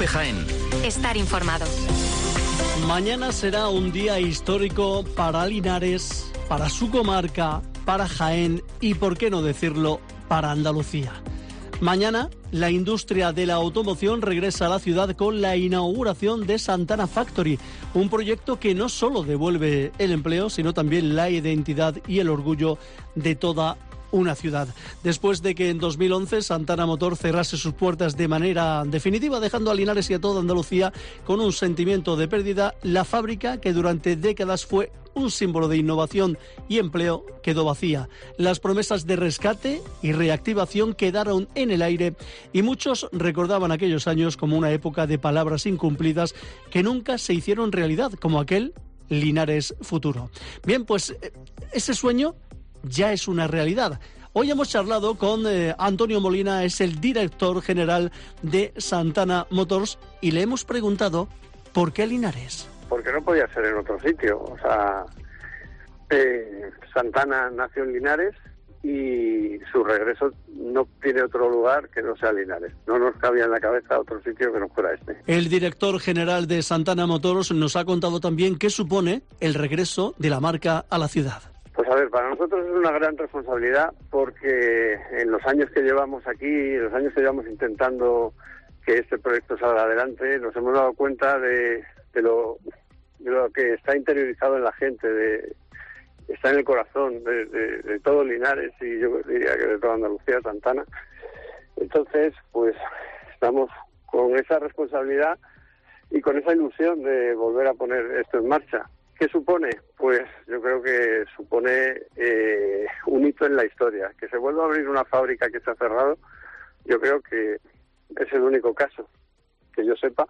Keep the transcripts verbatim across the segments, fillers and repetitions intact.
COPE Jaén. Estar informado. Mañana será un día histórico para Linares, para su comarca, para Jaén y, por qué no decirlo, para Andalucía. Mañana, la industria de la automoción regresa a la ciudad con la inauguración de Santana Factory, un proyecto que no solo devuelve el empleo, sino también la identidad y el orgullo de toda una ciudad. Después de que en dos mil once Santana Motor cerrase sus puertas de manera definitiva, dejando a Linares y a toda Andalucía con un sentimiento de pérdida, la fábrica, que durante décadas fue un símbolo de innovación y empleo, quedó vacía. Las promesas de rescate y reactivación quedaron en el aire y muchos recordaban aquellos años como una época de palabras incumplidas que nunca se hicieron realidad, como aquel Linares futuro. Bien, pues ese sueño ya es una realidad. Hoy hemos charlado con eh, Antonio Molina, es el director general de Santana Motors, y le hemos preguntado ¿por qué Linares? Porque no podía ser en otro sitio. O sea, eh, Santana nació en Linares y su regreso no tiene otro lugar que no sea Linares. No nos cabía en la cabeza otro sitio que no fuera este. El director general de Santana Motors nos ha contado también qué supone el regreso de la marca a la ciudad. Pues a ver, para nosotros es una gran responsabilidad porque en los años que llevamos aquí, en los años que llevamos intentando que este proyecto salga adelante, nos hemos dado cuenta de, de, lo, de lo que está interiorizado en la gente, de, está en el corazón de, de, de todo Linares y yo diría que de toda Andalucía, Santana. Entonces, pues estamos con esa responsabilidad y con esa ilusión de volver a poner esto en marcha. ¿Qué supone? Pues yo creo que supone eh, un hito en la historia. Que se vuelva a abrir una fábrica que se ha cerrado, yo creo que es el único caso que yo sepa.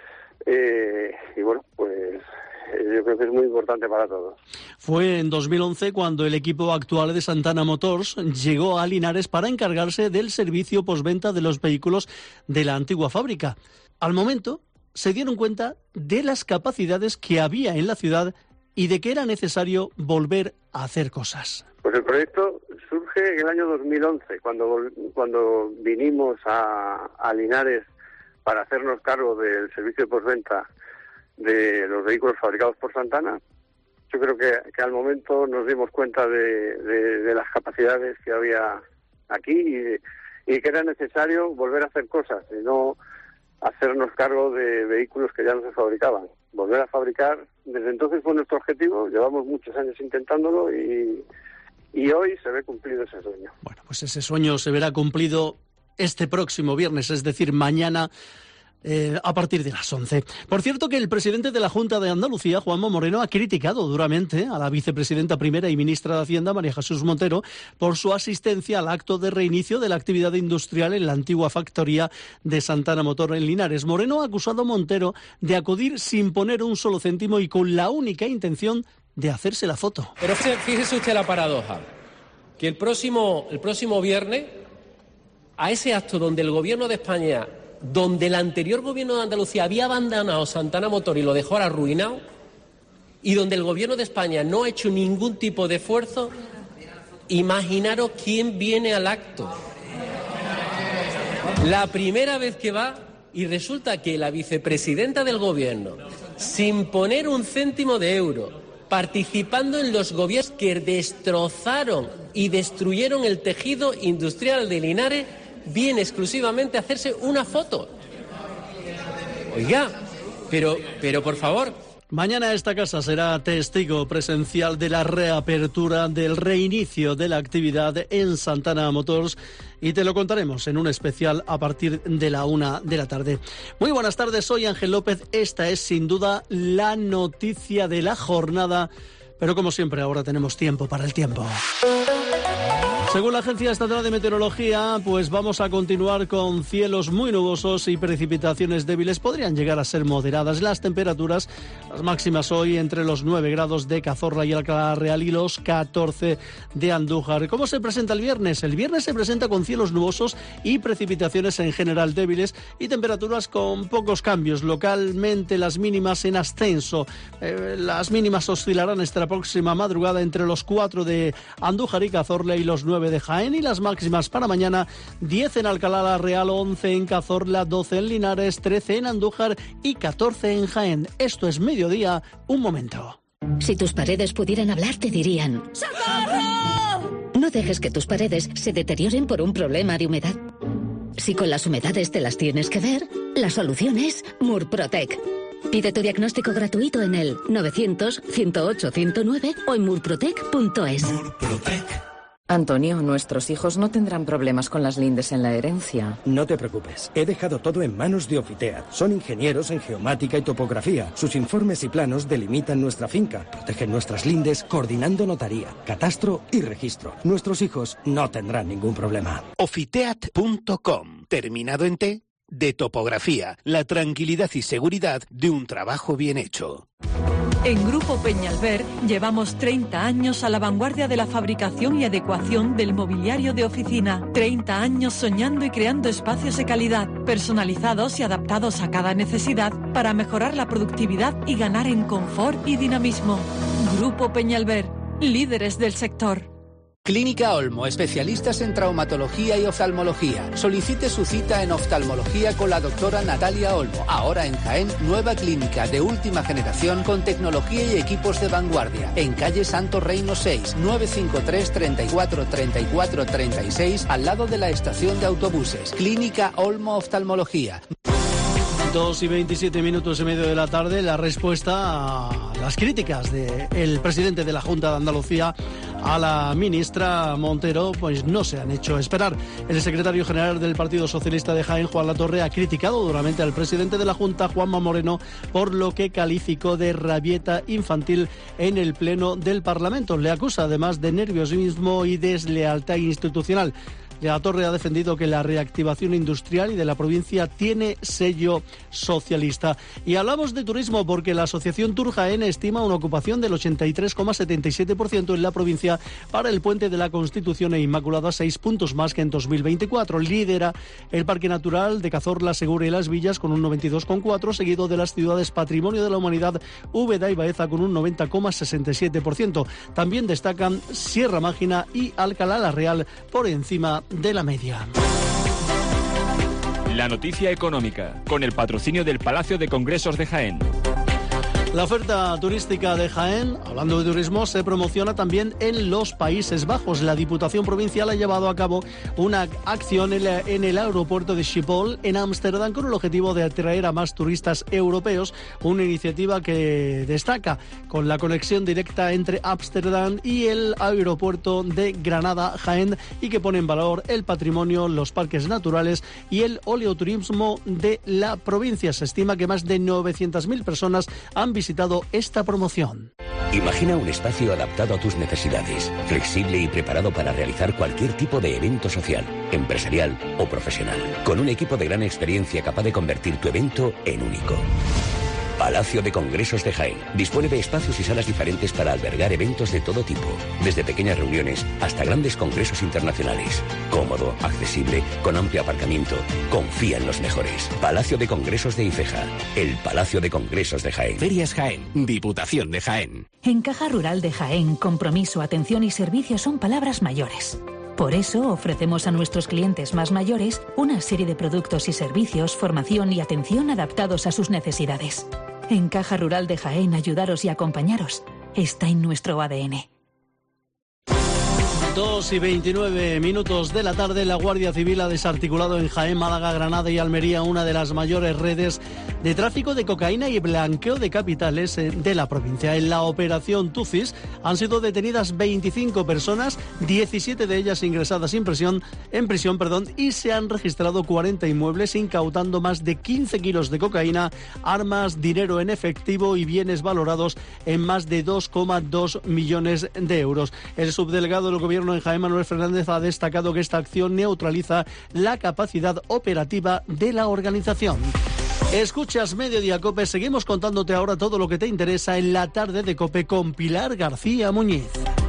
Eh, y bueno, pues yo creo que es muy importante para todos. Fue en dos mil once cuando el equipo actual de Santana Motors llegó a Linares para encargarse del servicio postventa de los vehículos de la antigua fábrica. Al momento se dieron cuenta de las capacidades que había en la ciudad y de que era necesario volver a hacer cosas. Pues el proyecto surge en el año dos mil once, cuando cuando vinimos a, a Linares para hacernos cargo del servicio de postventa de los vehículos fabricados por Santana. Yo creo que, que al momento nos dimos cuenta de, de, de las capacidades que había aquí y, y que era necesario volver a hacer cosas y no hacernos cargo de vehículos que ya no se fabricaban. Volver a fabricar, desde entonces fue nuestro objetivo, llevamos muchos años intentándolo y, y hoy se ve cumplido ese sueño. Bueno, pues ese sueño se verá cumplido este próximo viernes, es decir, mañana, Eh, a partir de las once. Por cierto, que el presidente de la Junta de Andalucía, Juanma Moreno, ha criticado duramente a la vicepresidenta primera y ministra de Hacienda, María Jesús Montero, por su asistencia al acto de reinicio de la actividad industrial en la antigua factoría de Santana Motor en Linares. Moreno ha acusado a Montero de acudir sin poner un solo céntimo y con la única intención de hacerse la foto. Pero fíjese usted la paradoja, que el próximo, el próximo viernes, a ese acto donde el Gobierno de España, donde el anterior gobierno de Andalucía había abandonado Santana Motor y lo dejó arruinado, y donde el gobierno de España no ha hecho ningún tipo de esfuerzo, imaginaros quién viene al acto. La primera vez que va, y resulta que la vicepresidenta del gobierno, sin poner un céntimo de euro, participando en los gobiernos que destrozaron y destruyeron el tejido industrial de Linares, viene exclusivamente a hacerse una foto. Oiga, pero, pero por favor. Mañana esta casa será testigo presencial de la reapertura, del reinicio de la actividad en Santana Motors y te lo contaremos en un especial a partir de la una de la tarde. Muy buenas tardes, soy Ángel López. Esta es sin duda la noticia de la jornada, pero como siempre ahora tenemos tiempo para el tiempo. Según la Agencia Estatal de Meteorología, pues vamos a continuar con cielos muy nubosos y precipitaciones débiles. Podrían llegar a ser moderadas las temperaturas, las máximas hoy entre los nueve grados de Cazorla y Alcalá Real y los catorce de Andújar. ¿Cómo se presenta el viernes? El viernes se presenta con cielos nubosos y precipitaciones en general débiles y temperaturas con pocos cambios. Localmente las mínimas en ascenso. Eh, las mínimas oscilarán esta próxima madrugada entre los cuatro de Andújar y Cazorla y los nueve nueve de Jaén, y las máximas para mañana: diez en Alcalá la Real, once en Cazorla, doce en Linares, trece en Andújar y catorce en Jaén. Esto es Mediodía, un momento. Si tus paredes pudieran hablar, te dirían: ¡socorro! No dejes que tus paredes se deterioren por un problema de humedad. Si con las humedades te las tienes que ver, la solución es Murprotec. Pide tu diagnóstico gratuito en el novecientos, ciento ocho, ciento nueve o en murprotec punto es. Murprotec. Antonio, nuestros hijos no tendrán problemas con las lindes en la herencia. No te preocupes, he dejado todo en manos de Ofiteat. Son ingenieros en geomática y topografía. Sus informes y planos delimitan nuestra finca, protegen nuestras lindes, coordinando notaría, catastro y registro. Nuestros hijos no tendrán ningún problema. Ofiteat punto com, terminado en T, de topografía, la tranquilidad y seguridad de un trabajo bien hecho. En Grupo Peñalver llevamos treinta años a la vanguardia de la fabricación y adecuación del mobiliario de oficina. treinta años soñando y creando espacios de calidad, personalizados y adaptados a cada necesidad para mejorar la productividad y ganar en confort y dinamismo. Grupo Peñalver, líderes del sector. Clínica Olmo, especialistas en traumatología y oftalmología. Solicite su cita en oftalmología con la doctora Natalia Olmo. Ahora en Jaén, nueva clínica de última generación con tecnología y equipos de vanguardia. En calle Santo Reino seis, nueve cinco tres, treinta y cuatro, treinta y cuatro, treinta y seis, al lado de la estación de autobuses. Clínica Olmo Oftalmología. Dos y veintisiete minutos y medio de la tarde, la respuesta a las críticas del presidente de la Junta de Andalucía a la ministra Montero, pues no se han hecho esperar. El secretario general del Partido Socialista de Jaén, Juan Latorre, ha criticado duramente al presidente de la Junta, Juanma Moreno, por lo que calificó de rabieta infantil en el Pleno del Parlamento. Le acusa además de nerviosismo y deslealtad institucional. La Torre ha defendido que la reactivación industrial y de la provincia tiene sello socialista. Y hablamos de turismo porque la Asociación Tour Jaén estima una ocupación del ochenta y tres coma setenta y siete por ciento en la provincia para el Puente de la Constitución e Inmaculada, seis puntos más que en dos mil veinticuatro. Lidera el Parque Natural de Cazorla, Segura y Las Villas con un noventa y dos coma cuatro por ciento, seguido de las ciudades Patrimonio de la Humanidad, Úbeda y Baeza con un noventa coma sesenta y siete por ciento. También destacan Sierra Mágina y Alcalá la Real por encima de la media. La noticia económica, con el patrocinio del Palacio de Congresos de Jaén. La oferta turística de Jaén, hablando de turismo, se promociona también en los Países Bajos. La Diputación Provincial ha llevado a cabo una acción en, la, en el aeropuerto de Schiphol, en Ámsterdam, con el objetivo de atraer a más turistas europeos, una iniciativa que destaca con la conexión directa entre Ámsterdam y el aeropuerto de Granada, Jaén, y que pone en valor el patrimonio, los parques naturales y el oleoturismo de la provincia. Se estima que más de novecientas mil personas han visitado visitado esta promoción. Imagina un espacio adaptado a tus necesidades, flexible y preparado para realizar cualquier tipo de evento social, empresarial o profesional, con un equipo de gran experiencia capaz de convertir tu evento en único. Palacio de Congresos de Jaén dispone de espacios y salas diferentes para albergar eventos de todo tipo, desde pequeñas reuniones hasta grandes congresos internacionales. Cómodo, accesible, con amplio aparcamiento. Confía en los mejores. Palacio de Congresos de Ifeja, el Palacio de Congresos de Jaén. Ferias Jaén, Diputación de Jaén. En Caja Rural de Jaén, compromiso, atención y servicio son palabras mayores. Por eso ofrecemos a nuestros clientes más mayores una serie de productos y servicios, formación y atención adaptados a sus necesidades. En Caja Rural de Jaén, ayudaros y acompañaros está en nuestro A D N. Dos y veintinueve minutos de la tarde, la Guardia Civil ha desarticulado en Jaén, Málaga, Granada y Almería una de las mayores redes de tráfico de cocaína y blanqueo de capitales de la provincia. En la operación Tucis han sido detenidas veinticinco personas, diecisiete de ellas ingresadas en prisión, en prisión perdón, y se han registrado cuarenta inmuebles, incautando más de quince kilos de cocaína, armas, dinero en efectivo y bienes valorados en más de dos coma dos millones de euros. El subdelegado del Gobierno en Jaén, Manuel Fernández, ha destacado que esta acción neutraliza la capacidad operativa de la organización. Escuchas Mediodía COPE, seguimos contándote ahora todo lo que te interesa en la tarde de COPE con Pilar García Muñiz.